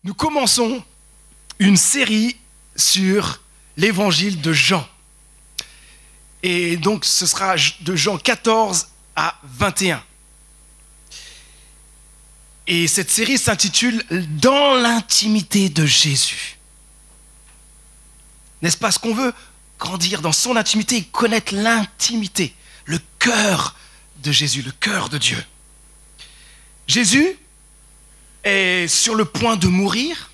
Nous commençons une série sur l'évangile de Jean. Et donc ce sera de Jean 14 à 21. Et cette série s'intitule « Dans l'intimité de Jésus ». N'est-ce pas ce qu'on veut? Grandir dans son intimité et connaître l'intimité, le cœur de Jésus, le cœur de Dieu. Jésus est sur le point de mourir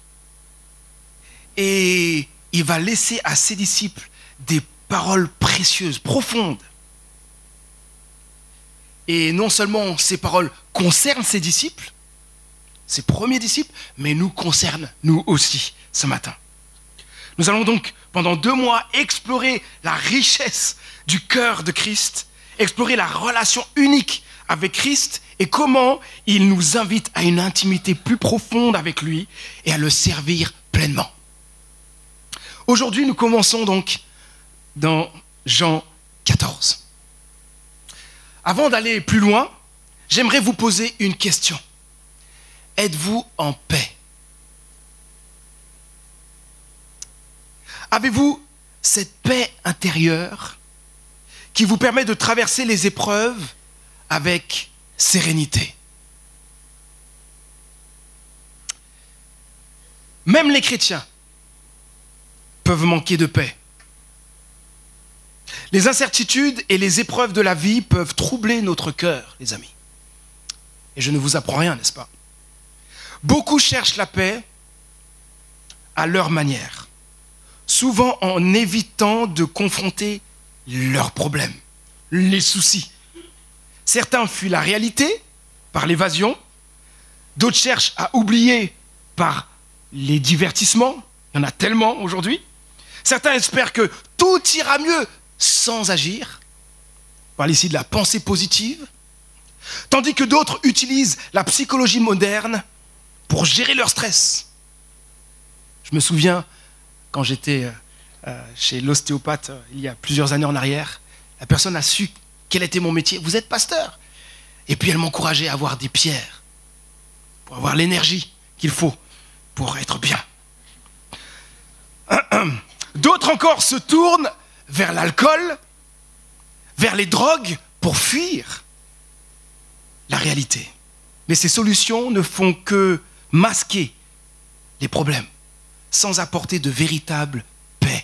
et il va laisser à ses disciples des paroles précieuses, profondes. Et non seulement ces paroles concernent ses disciples, ses premiers disciples, mais nous concernent nous aussi ce matin. Nous allons donc pendant 2 mois explorer la richesse du cœur de Christ, explorer la relation unique avec Christ et comment il nous invite à une intimité plus profonde avec lui et à le servir pleinement. Aujourd'hui, nous commençons donc dans Jean 14. Avant d'aller plus loin, j'aimerais vous poser une question. Êtes-vous en paix? Avez-vous cette paix intérieure qui vous permet de traverser les épreuves avec sérénité? Même les chrétiens peuvent manquer de paix. Les incertitudes et les épreuves de la vie peuvent troubler notre cœur, les amis. Et je ne vous apprends rien, n'est-ce pas? Beaucoup cherchent la paix à leur manière, souvent en évitant de confronter leurs problèmes, les soucis. Certains fuient la réalité par l'évasion, d'autres cherchent à oublier par les divertissements, il y en a tellement aujourd'hui. Certains espèrent que tout ira mieux sans agir, on parle ici de la pensée positive, tandis que d'autres utilisent la psychologie moderne pour gérer leur stress. Je me souviens, quand j'étais chez l'ostéopathe il y a plusieurs années en arrière, la personne a su quel était mon métier. Vous êtes pasteur. Et puis elle m'encourageait à avoir des pierres, pour avoir l'énergie qu'il faut pour être bien. D'autres encore se tournent vers l'alcool, vers les drogues pour fuir la réalité. Mais ces solutions ne font que masquer les problèmes, sans apporter de véritable paix.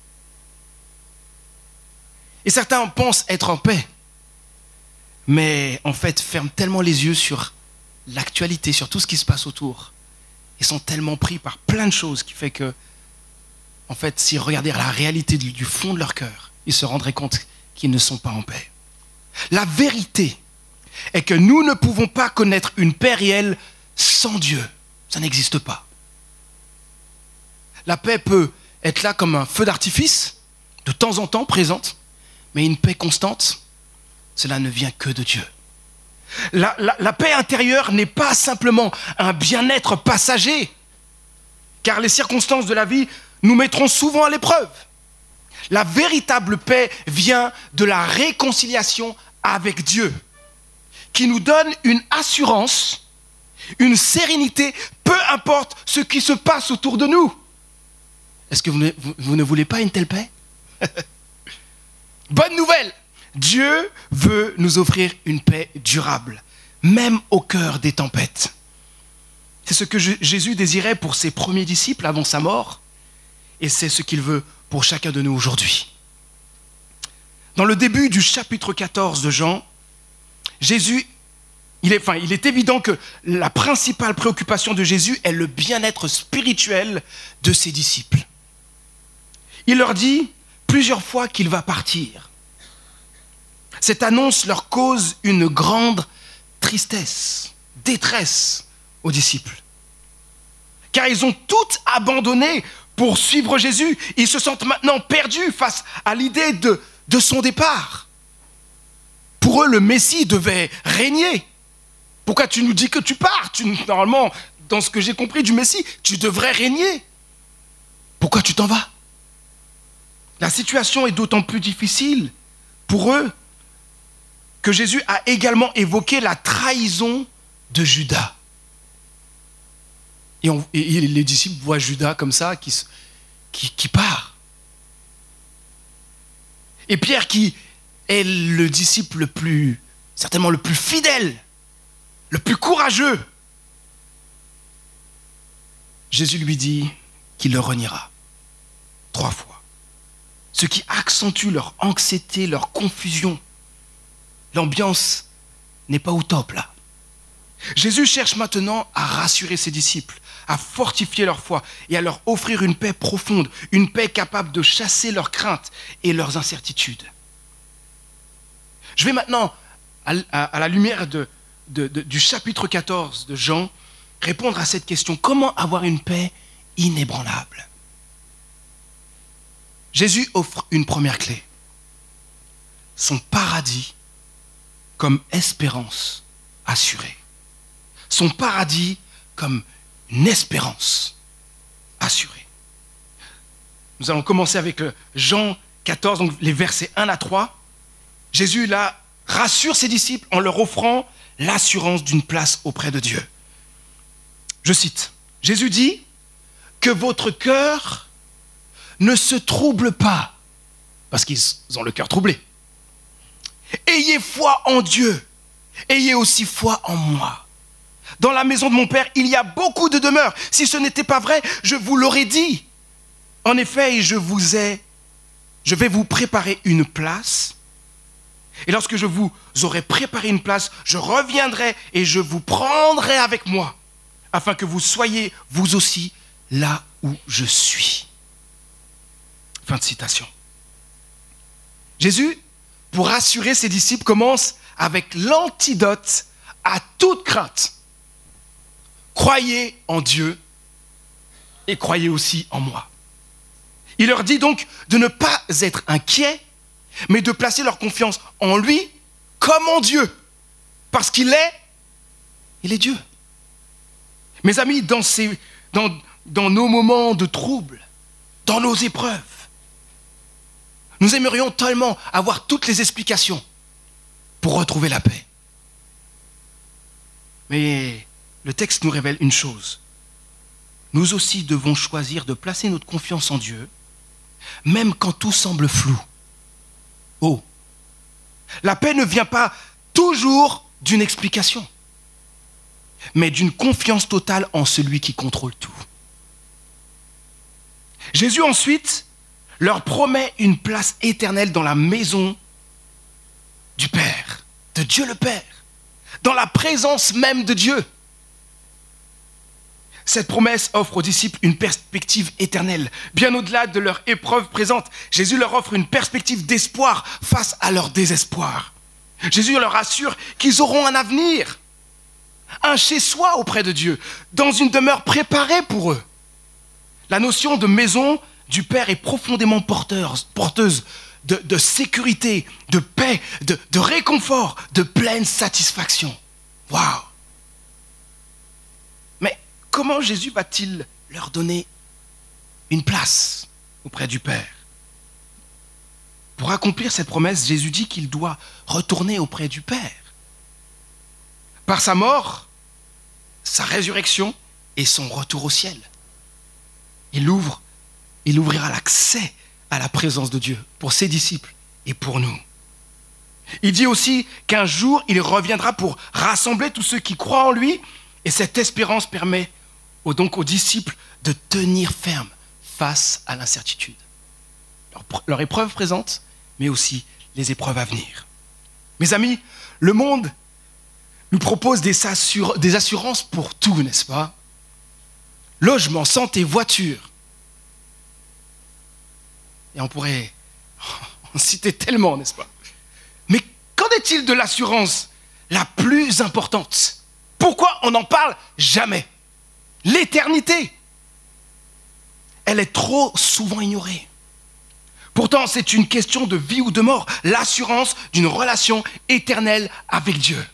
Et certains pensent être en paix, mais en fait ferment tellement les yeux sur l'actualité, sur tout ce qui se passe autour, et sont tellement pris par plein de choses qui fait que, en fait, s'ils regardaient la réalité du fond de leur cœur, ils se rendraient compte qu'ils ne sont pas en paix. La vérité est que nous ne pouvons pas connaître une paix réelle sans Dieu. Ça n'existe pas. La paix peut être là comme un feu d'artifice, de temps en temps présente, mais une paix constante, cela ne vient que de Dieu. La paix intérieure n'est pas simplement un bien-être passager, car les circonstances de la vie nous mettront souvent à l'épreuve. La véritable paix vient de la réconciliation avec Dieu, qui nous donne une assurance, une sérénité, peu importe ce qui se passe autour de nous. Est-ce que vous ne voulez pas une telle paix? Bonne nouvelle! Dieu veut nous offrir une paix durable, même au cœur des tempêtes. C'est ce que Jésus désirait pour ses premiers disciples avant sa mort, et c'est ce qu'il veut pour chacun de nous aujourd'hui. Dans le début du chapitre 14 de Jean, Jésus, il est évident que la principale préoccupation de Jésus est le bien-être spirituel de ses disciples. Il leur dit plusieurs fois qu'il va partir. Cette annonce leur cause une grande tristesse, détresse aux disciples. Car ils ont tout abandonné pour suivre Jésus. Ils se sentent maintenant perdus face à l'idée de son départ. Pour eux, le Messie devait régner. Pourquoi tu nous dis que tu pars? Normalement, dans ce que j'ai compris du Messie, tu devrais régner. Pourquoi tu t'en vas? La situation est d'autant plus difficile pour eux que Jésus a également évoqué la trahison de Judas. Et les disciples voient Judas comme ça, qui part. Et Pierre, qui est le disciple certainement le plus fidèle, le plus courageux, Jésus lui dit qu'il le reniera 3 fois. Ce qui accentue leur anxiété, leur confusion. L'ambiance n'est pas au top là. Jésus cherche maintenant à rassurer ses disciples, à fortifier leur foi et à leur offrir une paix profonde, une paix capable de chasser leurs craintes et leurs incertitudes. Je vais maintenant, à la lumière du chapitre 14 de Jean, répondre à cette question. Comment avoir une paix inébranlable? Jésus offre une première clé. Son paradis comme espérance assurée. Son paradis comme une espérance assurée. Nous allons commencer avec Jean 14, donc les versets 1 à 3. Jésus là rassure ses disciples en leur offrant l'assurance d'une place auprès de Dieu. Je cite, Jésus dit que votre cœur ne se trouble pas, parce qu'ils ont le cœur troublé. Ayez foi en Dieu, ayez aussi foi en moi. Dans la maison de mon Père, il y a beaucoup de demeures. Si ce n'était pas vrai, je vous l'aurais dit. En effet, je vais vous préparer une place. Et lorsque je vous aurai préparé une place, je reviendrai et je vous prendrai avec moi, afin que vous soyez, vous aussi, là où je suis. Fin de citation. Jésus, pour rassurer ses disciples, commence avec l'antidote à toute crainte. Croyez en Dieu et croyez aussi en moi. Il leur dit donc de ne pas être inquiets, mais de placer leur confiance en lui comme en Dieu. Parce qu'il est Dieu. Mes amis, dans nos moments de trouble, dans nos épreuves, nous aimerions tellement avoir toutes les explications pour retrouver la paix. Mais le texte nous révèle une chose. Nous aussi devons choisir de placer notre confiance en Dieu, même quand tout semble flou. Oh, la paix ne vient pas toujours d'une explication, mais d'une confiance totale en celui qui contrôle tout. Jésus ensuite leur promet une place éternelle dans la maison du Père, de Dieu le Père, dans la présence même de Dieu. Cette promesse offre aux disciples une perspective éternelle. Bien au-delà de leur épreuve présente, Jésus leur offre une perspective d'espoir face à leur désespoir. Jésus leur assure qu'ils auront un avenir, un chez-soi auprès de Dieu, dans une demeure préparée pour eux. La notion de maison du Père est profondément porteuse de sécurité, de paix, de réconfort, de pleine satisfaction. Waouh! Mais comment Jésus va-t-il leur donner une place auprès du Père? Pour accomplir cette promesse, Jésus dit qu'il doit retourner auprès du Père. Par sa mort, sa résurrection et son retour au ciel. Il ouvrira l'accès à la présence de Dieu pour ses disciples et pour nous. Il dit aussi qu'un jour, il reviendra pour rassembler tous ceux qui croient en lui, et cette espérance permet donc aux disciples de tenir ferme face à l'incertitude. Leur épreuve présente, mais aussi les épreuves à venir. Mes amis, le monde nous propose des assurances pour tout, n'est-ce pas? Logement, santé, voiture. Et on pourrait en citer tellement, n'est-ce pas? Mais qu'en est-il de l'assurance la plus importante? Pourquoi on n'en parle jamais? L'éternité. Elle est trop souvent ignorée. Pourtant, c'est une question de vie ou de mort, l'assurance d'une relation éternelle avec Dieu.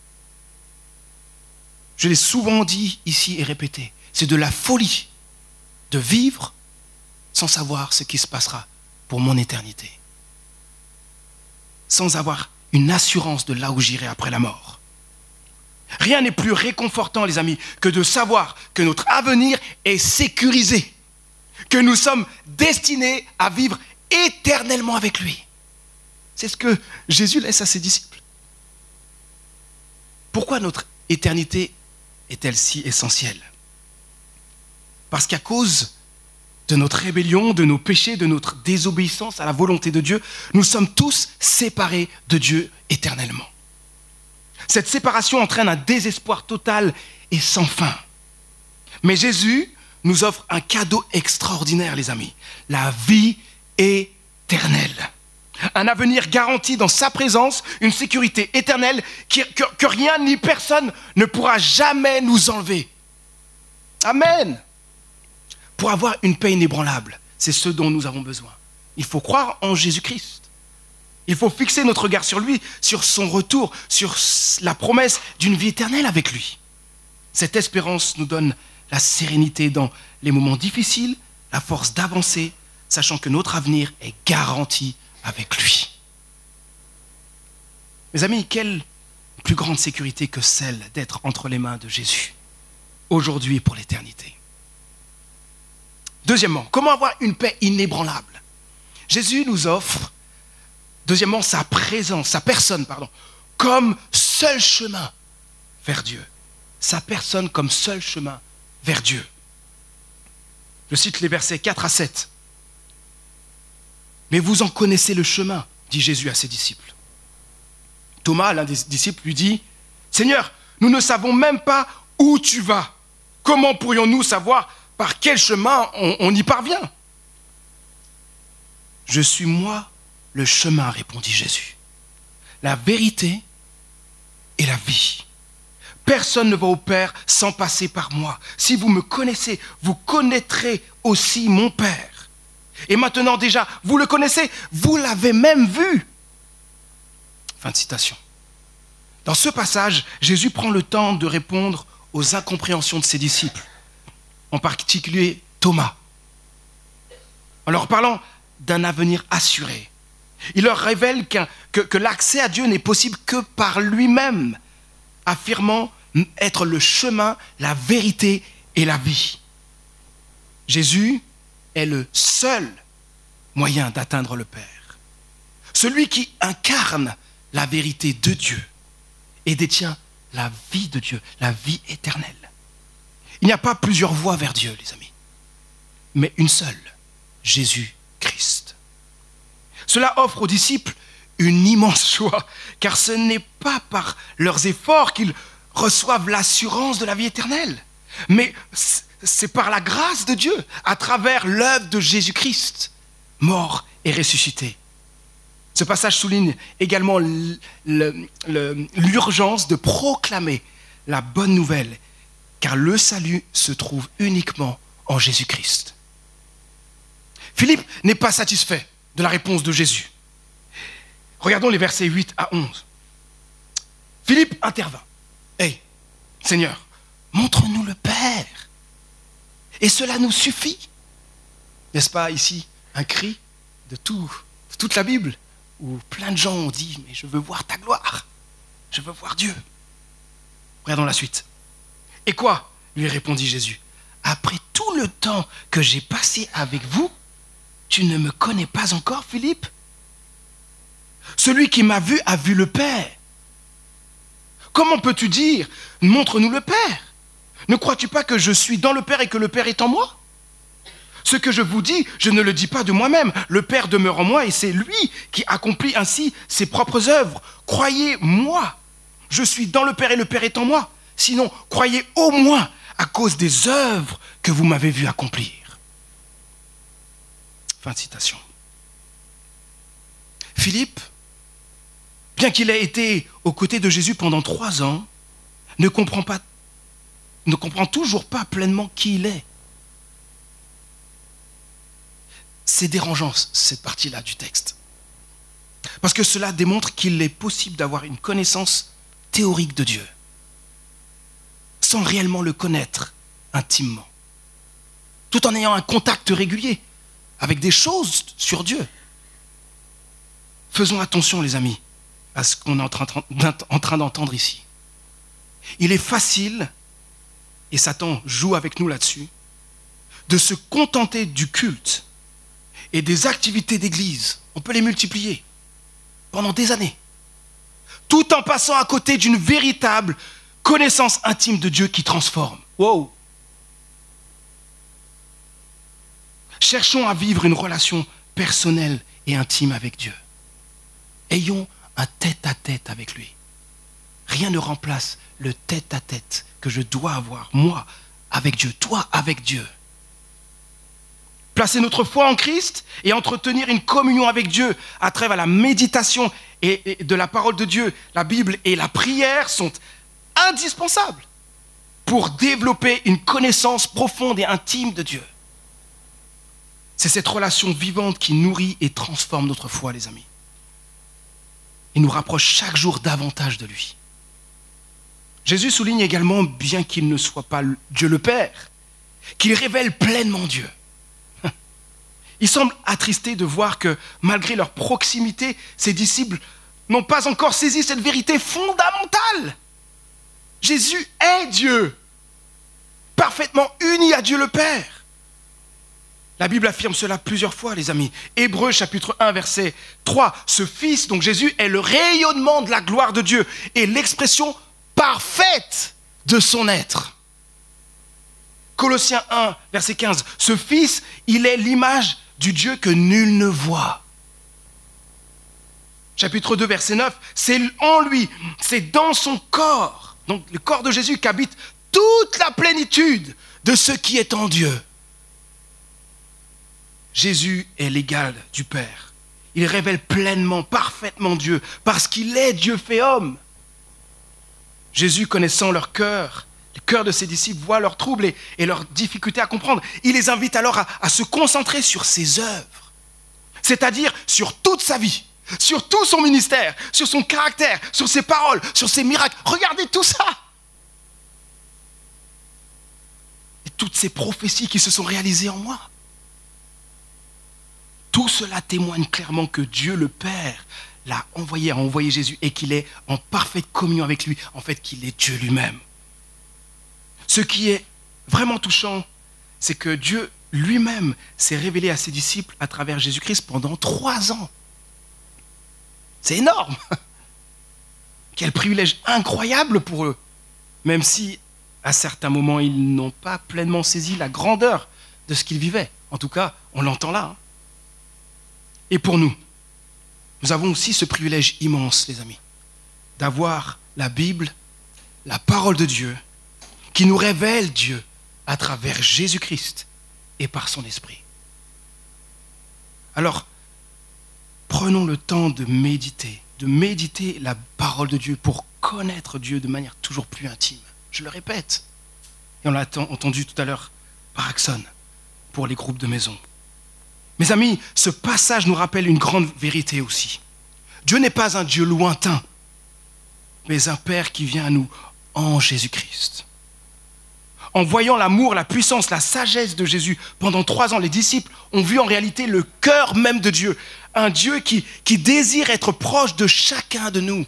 Je l'ai souvent dit ici et répété, c'est de la folie de vivre sans savoir ce qui se passera pour mon éternité. Sans avoir une assurance de là où j'irai après la mort. Rien n'est plus réconfortant, les amis, que de savoir que notre avenir est sécurisé, que nous sommes destinés à vivre éternellement avec lui. C'est ce que Jésus laisse à ses disciples. Pourquoi notre éternité est-elle si essentielle? Parce qu'à cause de notre rébellion, de nos péchés, de notre désobéissance à la volonté de Dieu, nous sommes tous séparés de Dieu éternellement. Cette séparation entraîne un désespoir total et sans fin. Mais Jésus nous offre un cadeau extraordinaire, les amis. La vie éternelle. Un avenir garanti dans sa présence, une sécurité éternelle que rien ni personne ne pourra jamais nous enlever. Amen. Pour avoir une paix inébranlable, c'est ce dont nous avons besoin. Il faut croire en Jésus-Christ. Il faut fixer notre regard sur lui, sur son retour, sur la promesse d'une vie éternelle avec lui. Cette espérance nous donne la sérénité dans les moments difficiles, la force d'avancer, sachant que notre avenir est garanti avec lui. Mes amis, quelle plus grande sécurité que celle d'être entre les mains de Jésus, aujourd'hui et pour l'éternité. Deuxièmement, comment avoir une paix inébranlable? Jésus nous offre, deuxièmement, sa présence, sa personne, comme seul chemin vers Dieu. Sa personne comme seul chemin vers Dieu. Je cite les versets 4 à 7. Mais vous en connaissez le chemin, dit Jésus à ses disciples. Thomas, l'un des disciples, lui dit, Seigneur, nous ne savons même pas où tu vas. Comment pourrions-nous savoir par quel chemin on y parvient? Je suis moi le chemin, répondit Jésus. La vérité et la vie. Personne ne va au Père sans passer par moi. Si vous me connaissez, vous connaîtrez aussi mon Père. Et maintenant déjà, vous le connaissez, vous l'avez même vu. Fin de citation. Dans ce passage, Jésus prend le temps de répondre aux incompréhensions de ses disciples, en particulier Thomas. En leur parlant d'un avenir assuré, il leur révèle que l'accès à Dieu n'est possible que par lui-même, affirmant être le chemin, la vérité et la vie. Jésus est le seul moyen d'atteindre le Père. Celui qui incarne la vérité de Dieu et détient la vie de Dieu, la vie éternelle. Il n'y a pas plusieurs voies vers Dieu, les amis, mais une seule, Jésus-Christ. Cela offre aux disciples une immense joie, car ce n'est pas par leurs efforts qu'ils reçoivent l'assurance de la vie éternelle, mais c'est par la grâce de Dieu, à travers l'œuvre de Jésus-Christ, mort et ressuscité. Ce passage souligne également l'urgence de proclamer la bonne nouvelle, car le salut se trouve uniquement en Jésus-Christ. Philippe n'est pas satisfait de la réponse de Jésus. Regardons les versets 8 à 11. Philippe intervint. « Hey, Seigneur, montre-nous le Père, et cela nous suffit. » N'est-ce pas ici un cri de toute la Bible, où plein de gens ont dit « Mais je veux voir ta gloire, je veux voir Dieu. » Regardons la suite. « Et quoi ?» lui répondit Jésus. « Après tout le temps que j'ai passé avec vous, tu ne me connais pas encore, Philippe? Celui qui m'a vu a vu le Père. Comment peux-tu dire « Montre-nous le Père » ? Ne crois-tu pas que je suis dans le Père et que le Père est en moi ? Ce que je vous dis, je ne le dis pas de moi-même. Le Père demeure en moi et c'est lui qui accomplit ainsi ses propres œuvres. Croyez-moi, je suis dans le Père et le Père est en moi. Sinon, croyez au moins à cause des œuvres que vous m'avez vu accomplir. Fin de citation. Philippe, bien qu'il ait été aux côtés de Jésus pendant 3 ans, ne comprend toujours pas pleinement qui il est. C'est dérangeant, cette partie-là du texte. Parce que cela démontre qu'il est possible d'avoir une connaissance théorique de Dieu, sans réellement le connaître intimement, tout en ayant un contact régulier avec des choses sur Dieu. Faisons attention, les amis, à ce qu'on est en train d'entendre ici. Il est facile, et Satan joue avec nous là-dessus, de se contenter du culte et des activités d'église. On peut les multiplier pendant des années, tout en passant à côté d'une véritable connaissance intime de Dieu qui transforme. Wow! Cherchons à vivre une relation personnelle et intime avec Dieu. Ayons un tête-à-tête avec lui. Rien ne remplace le tête-à-tête que je dois avoir, moi, avec Dieu, toi, avec Dieu. Placer notre foi en Christ et entretenir une communion avec Dieu à travers la méditation et de la parole de Dieu, la Bible et la prière sont indispensables pour développer une connaissance profonde et intime de Dieu. C'est cette relation vivante qui nourrit et transforme notre foi, les amis. Et nous rapproche chaque jour davantage de lui. Jésus souligne également, bien qu'il ne soit pas Dieu le Père, qu'il révèle pleinement Dieu. Il semble attristé de voir que, malgré leur proximité, ses disciples n'ont pas encore saisi cette vérité fondamentale. Jésus est Dieu, parfaitement uni à Dieu le Père. La Bible affirme cela plusieurs fois, les amis. Hébreux chapitre 1, verset 3. Ce Fils, donc Jésus, est le rayonnement de la gloire de Dieu et l'expression parfaite de son être. Colossiens 1, verset 15. Ce Fils, il est l'image du Dieu que nul ne voit. Chapitre 2, verset 9. C'est en lui, c'est dans son corps, donc le corps de Jésus, qu'habite toute la plénitude de ce qui est en Dieu. Jésus est l'égal du Père. Il révèle pleinement, parfaitement Dieu, parce qu'il est Dieu fait homme. Jésus, connaissant leur cœur, le cœur de ses disciples, voit leurs troubles et leurs difficultés à comprendre. Il les invite alors à se concentrer sur ses œuvres, c'est-à-dire sur toute sa vie, sur tout son ministère, sur son caractère, sur ses paroles, sur ses miracles. Regardez tout ça! Et toutes ces prophéties qui se sont réalisées en moi. Tout cela témoigne clairement que Dieu le Père a envoyé Jésus et qu'il est en parfaite communion avec lui, en fait qu'il est Dieu lui-même. Ce qui est vraiment touchant, c'est que Dieu lui-même s'est révélé à ses disciples à travers Jésus-Christ pendant 3 ans. C'est énorme! Quel privilège incroyable pour eux, même si à certains moments ils n'ont pas pleinement saisi la grandeur de ce qu'ils vivaient. En tout cas, on l'entend là. Et pour nous, nous avons aussi ce privilège immense, les amis, d'avoir la Bible, la parole de Dieu, qui nous révèle Dieu à travers Jésus-Christ et par son Esprit. Alors, prenons le temps de méditer la parole de Dieu pour connaître Dieu de manière toujours plus intime. Je le répète, et on l'a entendu tout à l'heure par Axon, pour les groupes de maison. Mes amis, ce passage nous rappelle une grande vérité aussi. Dieu n'est pas un Dieu lointain, mais un Père qui vient à nous en Jésus-Christ. En voyant l'amour, la puissance, la sagesse de Jésus pendant 3 ans, les disciples ont vu en réalité le cœur même de Dieu. Un Dieu qui désire être proche de chacun de nous.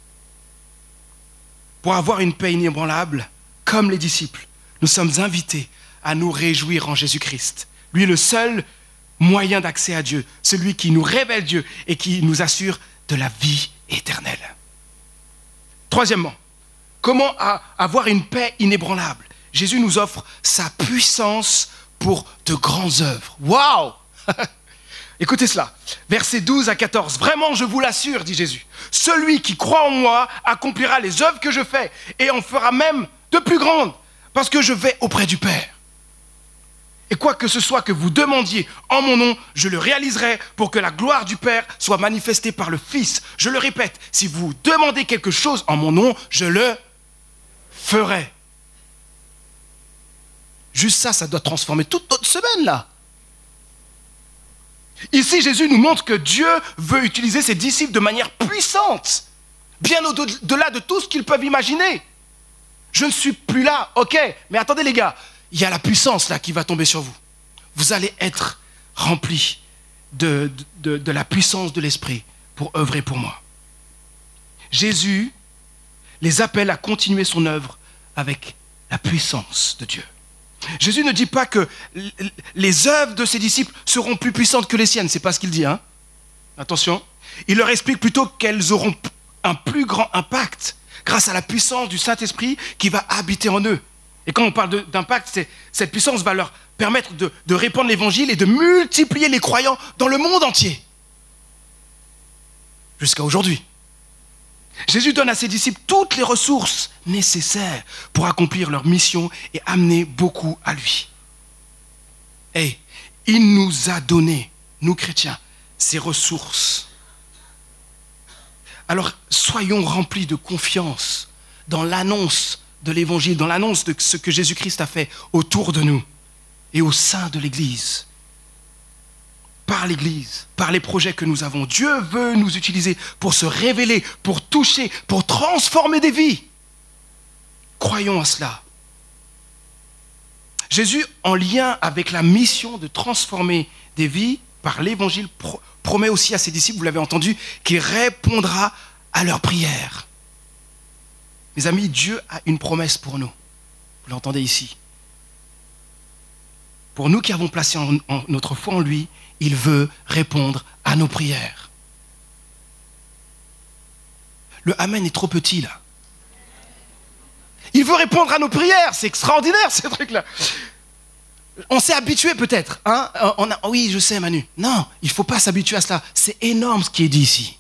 Pour avoir une paix inébranlable, comme les disciples, nous sommes invités à nous réjouir en Jésus-Christ. Lui est le seul moyen d'accès à Dieu, celui qui nous révèle Dieu et qui nous assure de la vie éternelle. Troisièmement, comment avoir une paix inébranlable? Jésus nous offre sa puissance pour de grandes œuvres. Waouh! Écoutez cela, versets 12 à 14. Vraiment, je vous l'assure, dit Jésus, celui qui croit en moi accomplira les œuvres que je fais et en fera même de plus grandes, parce que je vais auprès du Père. Et quoi que ce soit que vous demandiez en mon nom, je le réaliserai pour que la gloire du Père soit manifestée par le Fils. Je le répète, si vous demandez quelque chose en mon nom, je le ferai. Juste ça, ça doit transformer toute notre semaine là. Ici, Jésus nous montre que Dieu veut utiliser ses disciples de manière puissante, bien au-delà de tout ce qu'ils peuvent imaginer. Je ne suis plus là, ok, mais attendez les gars, il y a la puissance là qui va tomber sur vous. Vous allez être remplis de la puissance de l'Esprit pour œuvrer pour moi. Jésus les appelle à continuer son œuvre avec la puissance de Dieu. Jésus ne dit pas que les œuvres de ses disciples seront plus puissantes que les siennes, c'est pas ce qu'il dit, hein. Attention, il leur explique plutôt qu'elles auront un plus grand impact grâce à la puissance du Saint-Esprit qui va habiter en eux. Et quand on parle d'impact, cette puissance va leur permettre de répandre l'évangile et de multiplier les croyants dans le monde entier. Jusqu'à aujourd'hui. Jésus donne à ses disciples toutes les ressources nécessaires pour accomplir leur mission et amener beaucoup à lui. Et il nous a donné, nous chrétiens, ces ressources. Alors soyons remplis de confiance dans l'annonce de l'évangile, dans l'annonce de ce que Jésus-Christ a fait autour de nous et au sein de l'Église. Par l'Église, par les projets que nous avons. Dieu veut nous utiliser pour se révéler, pour toucher, pour transformer des vies. Croyons à cela. Jésus, en lien avec la mission de transformer des vies par l'Évangile, promet aussi à ses disciples, vous l'avez entendu, qu'il répondra à leurs prières. Mes amis, Dieu a une promesse pour nous. Vous l'entendez ici. Pour nous qui avons placé notre foi en lui, il veut répondre à nos prières. Le Amen est trop petit là. Il veut répondre à nos prières, c'est extraordinaire ce truc-là. On s'est habitué peut-être. Hein? Oui, je sais Manu. Non, il ne faut pas s'habituer à cela. C'est énorme ce qui est dit ici.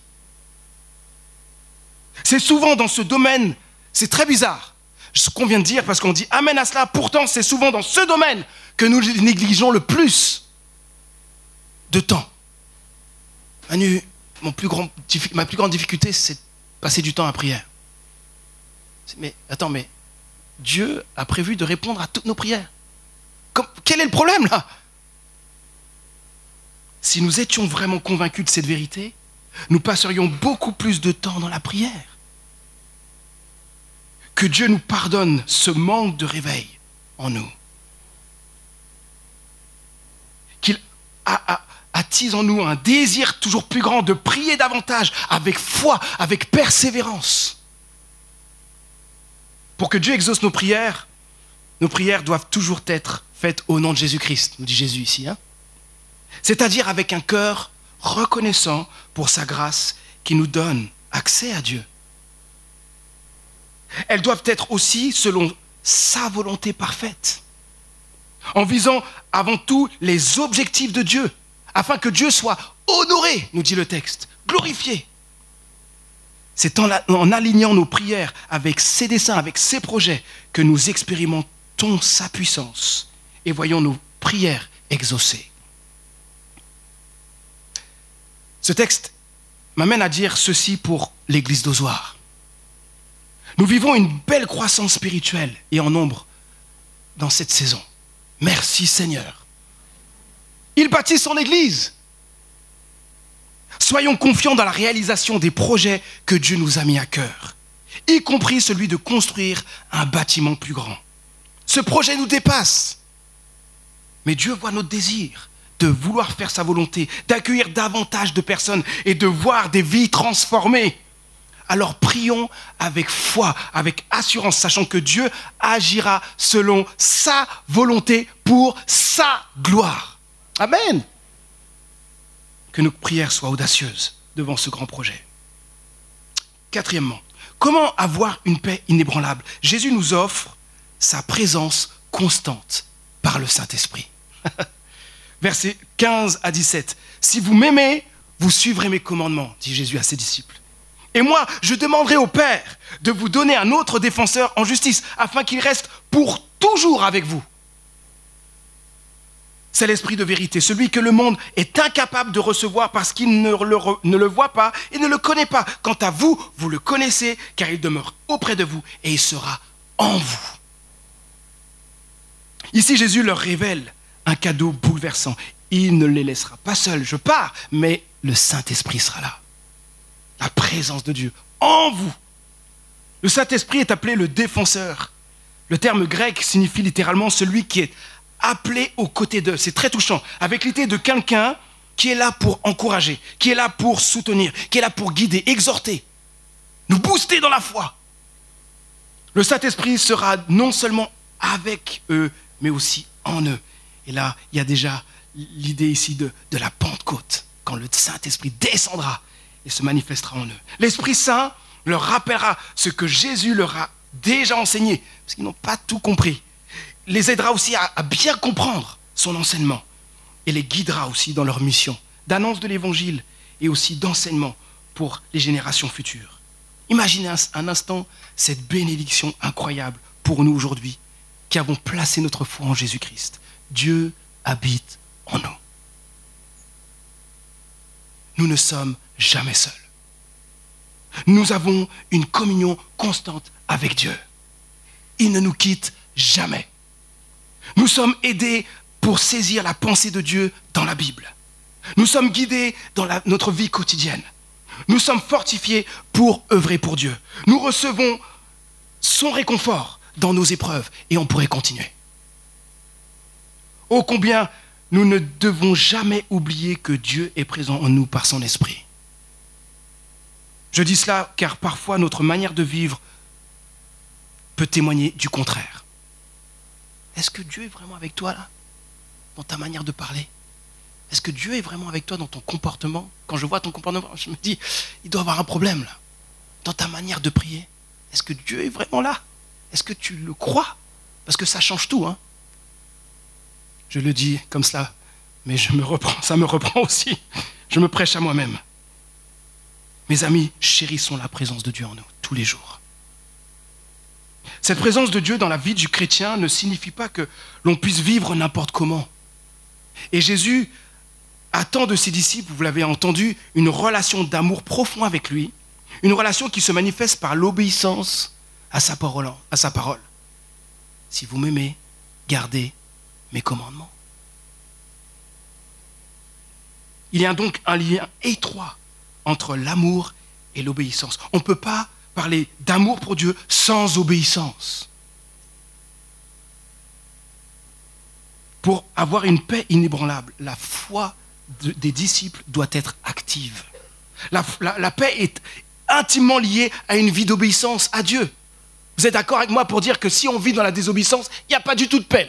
C'est souvent dans ce domaine, c'est très bizarre ce qu'on vient de dire parce qu'on dit Amen à cela. Pourtant, c'est souvent dans ce domaine que nous négligeons le plus de temps. Manu, ma plus grande difficulté, c'est de passer du temps à prière. Mais attends, mais Dieu a prévu de répondre à toutes nos prières. Quel est le problème là? Si nous étions vraiment convaincus de cette vérité, nous passerions beaucoup plus de temps dans la prière. Que Dieu nous pardonne ce manque de réveil en nous. Qu'il attise en nous un désir toujours plus grand de prier davantage, avec foi, avec persévérance. Pour que Dieu exauce nos prières doivent toujours être faites au nom de Jésus-Christ, nous dit Jésus ici. Hein? C'est-à-dire avec un cœur reconnaissant pour sa grâce qui nous donne accès à Dieu. Elles doivent être aussi selon sa volonté parfaite, en visant avant tout les objectifs de Dieu, afin que Dieu soit honoré, nous dit le texte, glorifié. C'est en alignant nos prières avec ses desseins, avec ses projets, que nous expérimentons sa puissance et voyons nos prières exaucées. Ce texte m'amène à dire ceci pour l'église d'Ozoir. Nous vivons une belle croissance spirituelle et en nombre dans cette saison. Merci Seigneur. Il bâtit son église. Soyons confiants dans la réalisation des projets que Dieu nous a mis à cœur, y compris celui de construire un bâtiment plus grand. Ce projet nous dépasse. Mais Dieu voit notre désir de vouloir faire sa volonté, d'accueillir davantage de personnes et de voir des vies transformées. Alors prions avec foi, avec assurance, sachant que Dieu agira selon sa volonté pour sa gloire. Amen. Que nos prières soient audacieuses devant ce grand projet. Quatrièmement, comment avoir une paix inébranlable? Jésus nous offre sa présence constante par le Saint-Esprit. Versets 15 à 17. Si vous m'aimez, vous suivrez mes commandements, dit Jésus à ses disciples. Et moi, je demanderai au Père de vous donner un autre défenseur en justice, afin qu'il reste pour toujours avec vous. C'est l'Esprit de vérité, celui que le monde est incapable de recevoir parce qu'il ne le voit pas et ne le connaît pas. Quant à vous, vous le connaissez, car il demeure auprès de vous et il sera en vous. Ici, Jésus leur révèle un cadeau bouleversant. Il ne les laissera pas seuls, je pars, mais le Saint-Esprit sera là. La présence de Dieu en vous. Le Saint-Esprit est appelé le défenseur. Le terme grec signifie littéralement celui qui est appelé aux côtés d'eux. C'est très touchant, avec l'idée de quelqu'un qui est là pour encourager, qui est là pour soutenir, qui est là pour guider, exhorter, nous booster dans la foi. Le Saint-Esprit sera non seulement avec eux, mais aussi en eux. Et là, il y a déjà l'idée ici de la Pentecôte, quand le Saint-Esprit descendra et se manifestera en eux. L'Esprit Saint leur rappellera ce que Jésus leur a déjà enseigné, parce qu'ils n'ont pas tout compris. Les aidera aussi à bien comprendre son enseignement et les guidera aussi dans leur mission d'annonce de l'Évangile et aussi d'enseignement pour les générations futures. Imaginez un instant cette bénédiction incroyable pour nous aujourd'hui qui avons placé notre foi en Jésus-Christ. Dieu habite en nous. Nous ne sommes jamais seuls. Nous avons une communion constante avec Dieu. Il ne nous quitte jamais. Nous sommes aidés pour saisir la pensée de Dieu dans la Bible. Nous sommes guidés dans notre vie quotidienne. Nous sommes fortifiés pour œuvrer pour Dieu. Nous recevons son réconfort dans nos épreuves et on pourrait continuer. Oh, combien nous ne devons jamais oublier que Dieu est présent en nous par son esprit. Je dis cela car parfois notre manière de vivre peut témoigner du contraire. Est-ce que Dieu est vraiment avec toi là, dans ta manière de parler? Est-ce que Dieu est vraiment avec toi dans ton comportement? Quand je vois ton comportement, je me dis, il doit y avoir un problème là. Dans ta manière de prier, est-ce que Dieu est vraiment là? Est-ce que tu le crois? Parce que ça change tout, hein. Je le dis comme cela, mais ça me reprend aussi. Je me prêche à moi-même. Mes amis, chérissons la présence de Dieu en nous, tous les jours. Cette présence de Dieu dans la vie du chrétien ne signifie pas que l'on puisse vivre n'importe comment. Et Jésus attend de ses disciples, vous l'avez entendu, une relation d'amour profond avec lui, une relation qui se manifeste par l'obéissance à sa parole. Si vous m'aimez, gardez mes commandements. Il y a donc un lien étroit entre l'amour et l'obéissance. On ne peut pas parler d'amour pour Dieu sans obéissance. Pour avoir une paix inébranlable, la foi des disciples doit être active. La paix est intimement liée à une vie d'obéissance à Dieu. Vous êtes d'accord avec moi pour dire que si on vit dans la désobéissance, il n'y a pas du tout de paix là.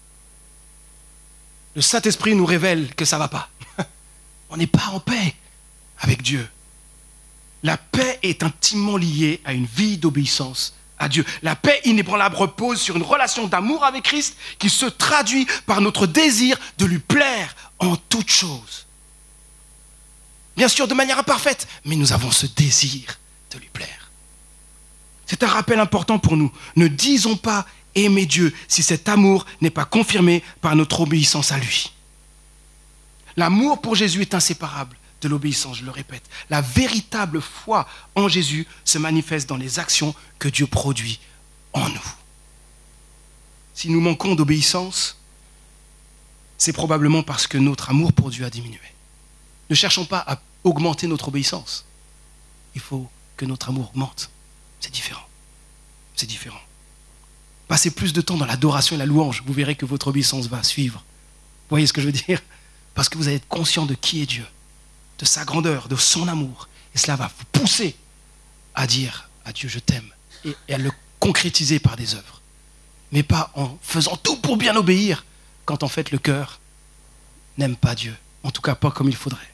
Le Saint-Esprit nous révèle que ça ne va pas. On n'est pas en paix avec Dieu. La paix est intimement liée à une vie d'obéissance à Dieu. La paix inébranlable repose sur une relation d'amour avec Christ qui se traduit par notre désir de lui plaire en toutes choses. Bien sûr, de manière imparfaite, mais nous avons ce désir de lui plaire. C'est un rappel important pour nous. Ne disons pas aimer Dieu si cet amour n'est pas confirmé par notre obéissance à lui. L'amour pour Jésus est inséparable de l'obéissance, je le répète. La véritable foi en Jésus se manifeste dans les actions que Dieu produit en nous. Si nous manquons d'obéissance, c'est probablement parce que notre amour pour Dieu a diminué. Ne cherchons pas à augmenter notre obéissance. Il faut que notre amour augmente. C'est différent. C'est différent. Passez plus de temps dans l'adoration et la louange, vous verrez que votre obéissance va suivre. Vous voyez ce que je veux dire? Parce que vous allez être conscient de qui est Dieu, de sa grandeur, de son amour. Et cela va vous pousser à dire à Dieu je t'aime et à le concrétiser par des œuvres. Mais pas en faisant tout pour bien obéir quand en fait le cœur n'aime pas Dieu. En tout cas pas comme il faudrait.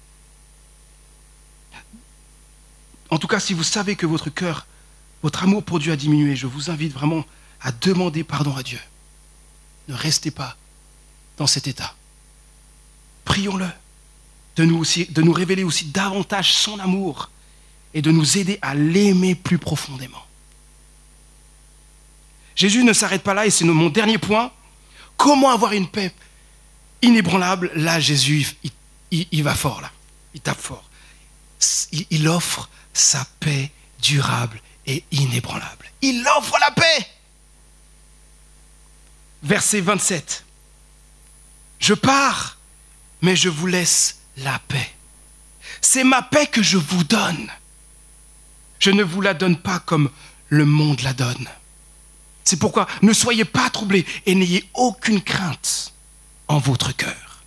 En tout cas si vous savez que votre cœur, votre amour pour Dieu a diminué, je vous invite vraiment à demander pardon à Dieu. Ne restez pas dans cet état. Prions-le de nous révéler aussi davantage son amour et de nous aider à l'aimer plus profondément. Jésus ne s'arrête pas là et c'est mon dernier point. Comment avoir une paix inébranlable? Là, Jésus, il va fort, là. Il tape fort. Il offre sa paix durable et inébranlable. Il offre la paix. Verset 27. Je pars, mais je vous laisse la paix. C'est ma paix que je vous donne. Je ne vous la donne pas comme le monde la donne. C'est pourquoi ne soyez pas troublés et n'ayez aucune crainte en votre cœur.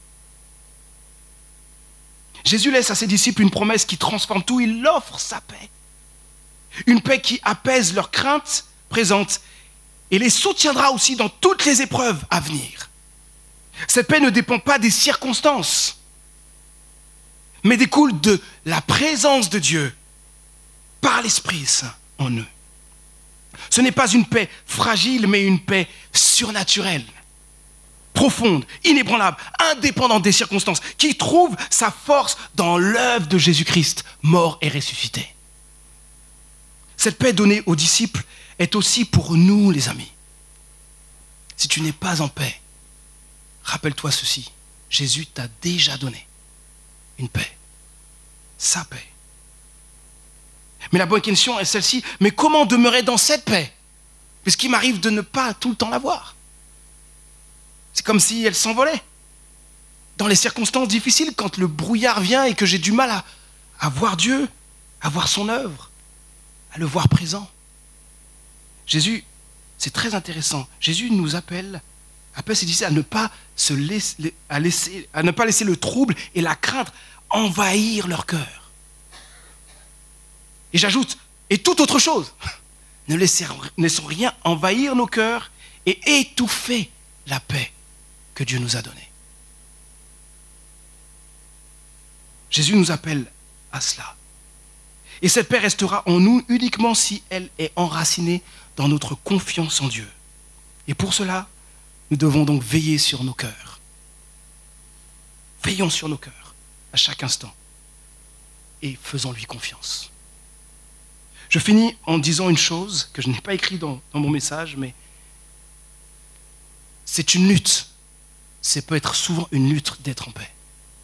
Jésus laisse à ses disciples une promesse qui transforme tout. Il offre sa paix. Une paix qui apaise leurs craintes présentes et les soutiendra aussi dans toutes les épreuves à venir. Cette paix ne dépend pas des circonstances, mais découle de la présence de Dieu par l'Esprit Saint en eux. Ce n'est pas une paix fragile, mais une paix surnaturelle, profonde, inébranlable, indépendante des circonstances, qui trouve sa force dans l'œuvre de Jésus-Christ, mort et ressuscité. Cette paix donnée aux disciples est aussi pour nous, les amis. Si tu n'es pas en paix, rappelle-toi ceci, Jésus t'a déjà donné une paix, sa paix. Mais la bonne question est celle-ci, mais comment demeurer dans cette paix? Puisqu'il m'arrive de ne pas tout le temps l'avoir. C'est comme si elle s'envolait. Dans les circonstances difficiles, quand le brouillard vient et que j'ai du mal à voir Dieu, à voir son œuvre, à le voir présent. Jésus, c'est très intéressant, Jésus nous appelle à ne pas laisser le trouble et la crainte envahir leur cœur. Et j'ajoute, et toute autre chose, ne laissons rien envahir nos cœurs et étouffer la paix que Dieu nous a donnée. Jésus nous appelle à cela. Et cette paix restera en nous uniquement si elle est enracinée dans notre confiance en Dieu. Et pour cela, nous devons donc veiller sur nos cœurs. Veillons sur nos cœurs à chaque instant et faisons-lui confiance. Je finis en disant une chose que je n'ai pas écrite dans mon message, mais c'est une lutte. Ça peut être souvent une lutte d'être en paix.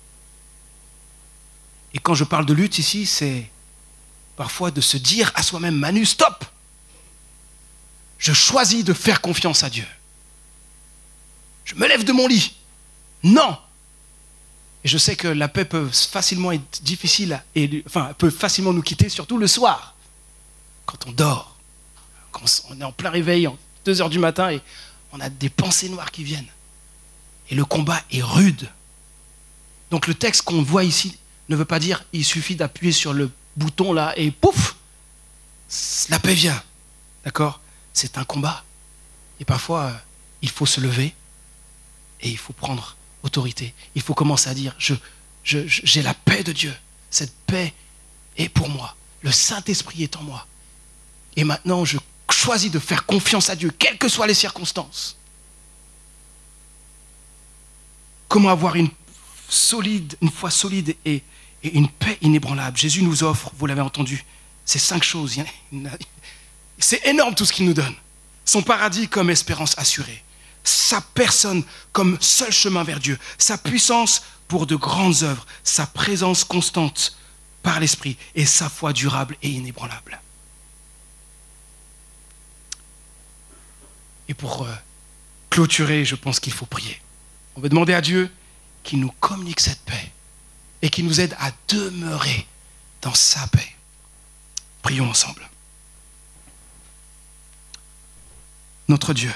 Et quand je parle de lutte ici, c'est parfois de se dire à soi-même, Manu, stop! Je choisis de faire confiance à Dieu. Je me lève de mon lit. Non! Et je sais que la paix peut facilement être difficile, peut facilement nous quitter, surtout le soir, quand on dort, quand on est en plein réveil, 2 heures du matin, et on a des pensées noires qui viennent. Et le combat est rude. Donc le texte qu'on voit ici ne veut pas dire il suffit d'appuyer sur le bouton là et pouf, la paix vient. D'accord? C'est un combat. Et parfois, il faut se lever et il faut prendre autorité. Il faut commencer à dire j'ai la paix de Dieu. Cette paix est pour moi. Le Saint-Esprit est en moi. Et maintenant, je choisis de faire confiance à Dieu, quelles que soient les circonstances. Comment avoir une foi solide et une paix inébranlable? Jésus nous offre, vous l'avez entendu, ces 5 choses. C'est énorme tout ce qu'il nous donne. Son paradis comme espérance assurée. Sa personne comme seul chemin vers Dieu. Sa puissance pour de grandes œuvres. Sa présence constante par l'Esprit. Et sa foi durable et inébranlable. Et pour clôturer, je pense qu'il faut prier. On veut demander à Dieu qu'il nous communique cette paix et qu'il nous aide à demeurer dans sa paix. Prions ensemble. Notre Dieu,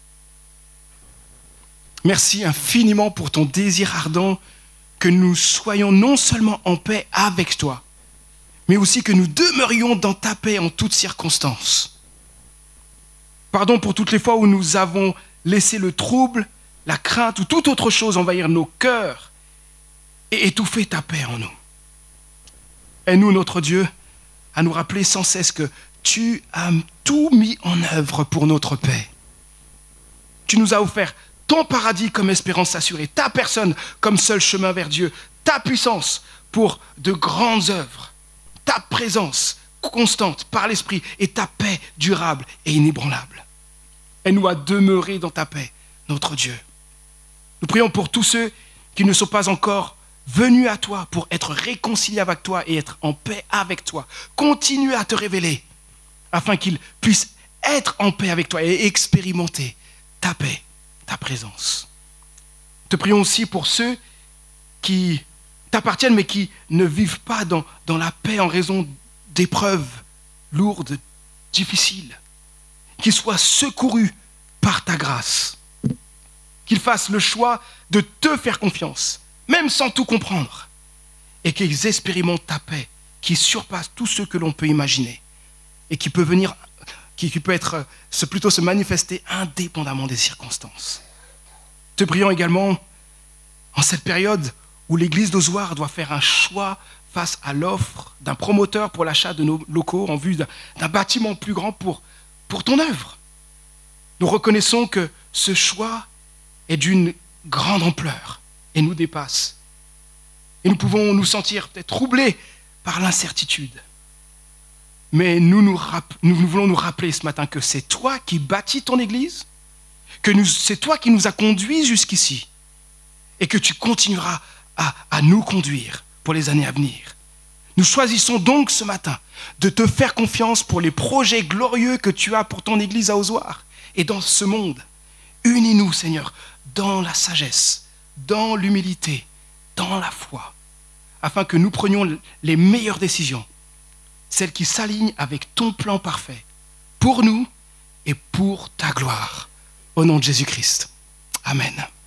merci infiniment pour ton désir ardent que nous soyons non seulement en paix avec toi, mais aussi que nous demeurions dans ta paix en toutes circonstances. Pardon pour toutes les fois où nous avons laissé le trouble, la crainte ou toute autre chose envahir nos cœurs et étouffer ta paix en nous. Aide-nous, notre Dieu, à nous rappeler sans cesse que tu as tout mis en œuvre pour notre paix. Tu nous as offert ton paradis comme espérance assurée, ta personne comme seul chemin vers Dieu, ta puissance pour de grandes œuvres, ta présence constante par l'Esprit et ta paix durable et inébranlable. Aide-nous à demeurer dans ta paix, notre Dieu. Nous prions pour tous ceux qui ne sont pas encore venus à toi pour être réconciliés avec toi et être en paix avec toi. Continue à te révéler afin qu'ils puissent être en paix avec toi et expérimenter ta paix, ta présence. Te prions aussi pour ceux qui t'appartiennent mais qui ne vivent pas dans la paix en raison d'épreuves lourdes, difficiles. Qu'ils soient secourus par ta grâce. Qu'ils fassent le choix de te faire confiance, même sans tout comprendre. Et qu'ils expérimentent ta paix qui surpasse tout ce que l'on peut imaginer et qui peut venir qui peut plutôt se manifester indépendamment des circonstances. Te prions également en cette période où l'église d'Ozoir doit faire un choix face à l'offre d'un promoteur pour l'achat de nos locaux en vue d'un bâtiment plus grand pour ton œuvre. Nous reconnaissons que ce choix est d'une grande ampleur et nous dépasse. Et nous pouvons nous sentir peut-être troublés par l'incertitude. Mais nous voulons nous rappeler ce matin que c'est toi qui bâtis ton église, que c'est toi qui nous as conduits jusqu'ici et que tu continueras à nous conduire pour les années à venir. Nous choisissons donc ce matin de te faire confiance pour les projets glorieux que tu as pour ton église à Ozoir et dans ce monde. Unis-nous, Seigneur, dans la sagesse, dans l'humilité, dans la foi, afin que nous prenions les meilleures décisions, celles qui s'alignent avec ton plan parfait, pour nous et pour ta gloire. Au nom de Jésus-Christ. Amen.